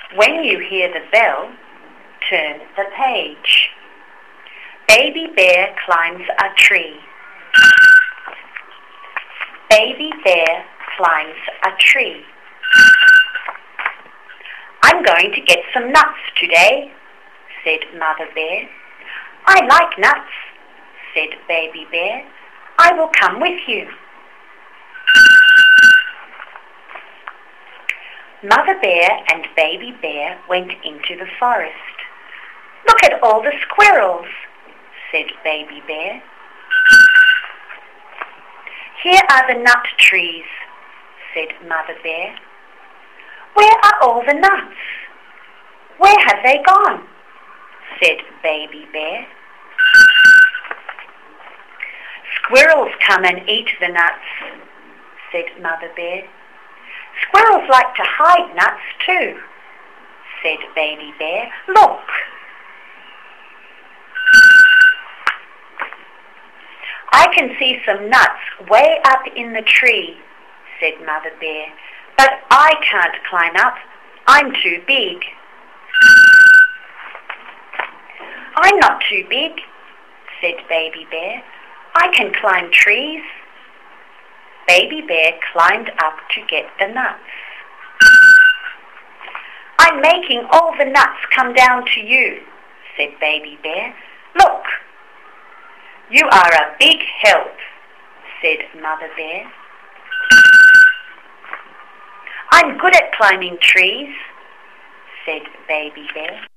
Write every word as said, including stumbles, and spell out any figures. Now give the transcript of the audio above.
When you hear the bell, turn the page. Baby Bear climbs a tree. Baby Bear climbs a tree. I'm going to get some nuts today, said Mother Bear. I like nuts, said Baby Bear. I will come with you. Mother Bear and Baby Bear went into the forest. Look at all the squirrels, said Baby Bear. Here are the nut trees, said Mother Bear. Where are all the nuts? Where have they gone? Said Baby Bear. Squirrels come and eat the nuts, said Mother Bear. Squirrels like to hide nuts too, said Baby Bear. Look. I can see some nuts way up in the tree, said Mother Bear, but I can't climb up. I'm too big. I'm not too big, said Baby Bear. I can climb trees. Baby Bear climbed up to get the nuts. I'm making all the nuts come down to you, said Baby Bear. Look. You are a big help, said Mother Bear. I'm good at climbing trees, said Baby Bear.